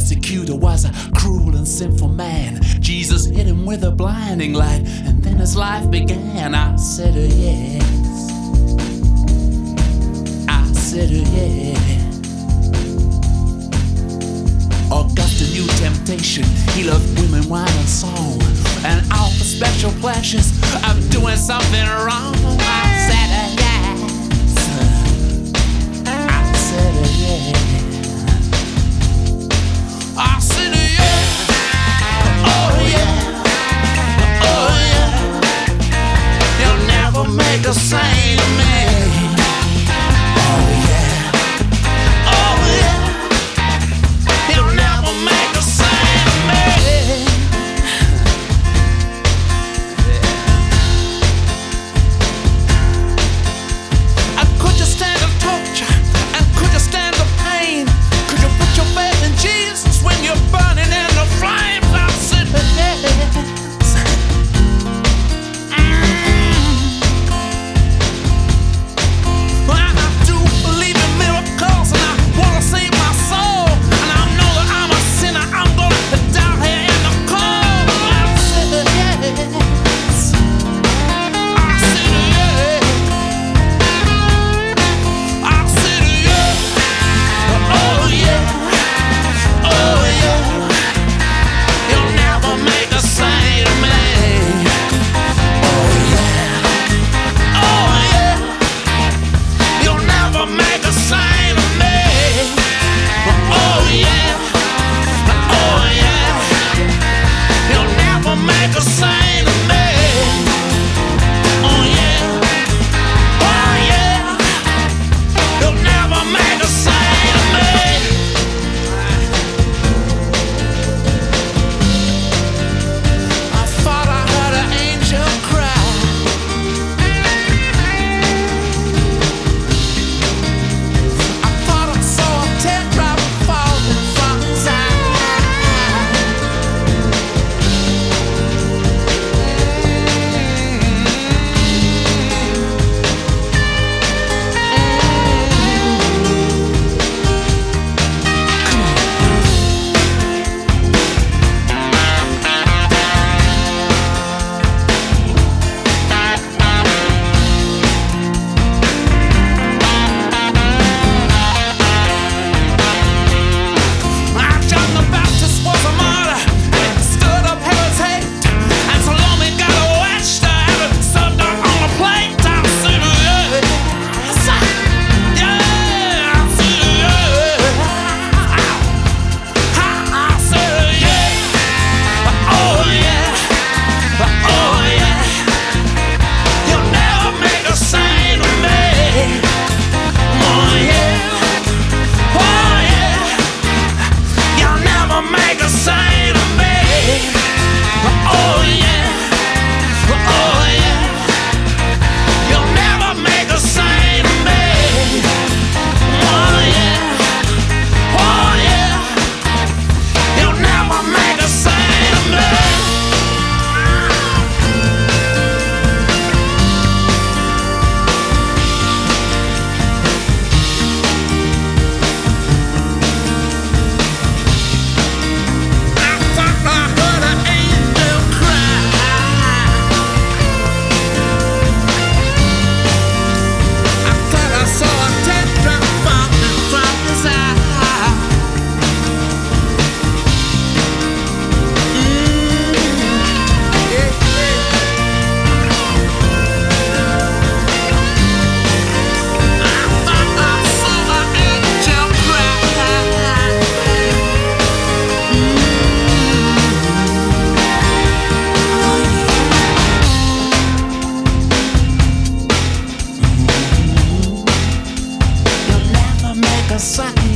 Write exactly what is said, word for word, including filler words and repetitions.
persecutor was a cruel and sinful man. Jesus hit him with a blinding light, and then his life began. I said, oh, yes. I said, oh, yeah. Augustine knew temptation. He loved women, wine, and song, and all for special pleasures of doing something wrong. I said, oh, yes. I said, oh, yeah. I said, oh, yeah. Oh, yeah. Oh, yeah. You'll never make a saint of me. Oh, yeah. Oh, yeah. You'll never make a saint of me. And could you stand the torture? And could you stand the pain? Could you put your faith in Jesus when you're burning in the flames? I said, yes. Sign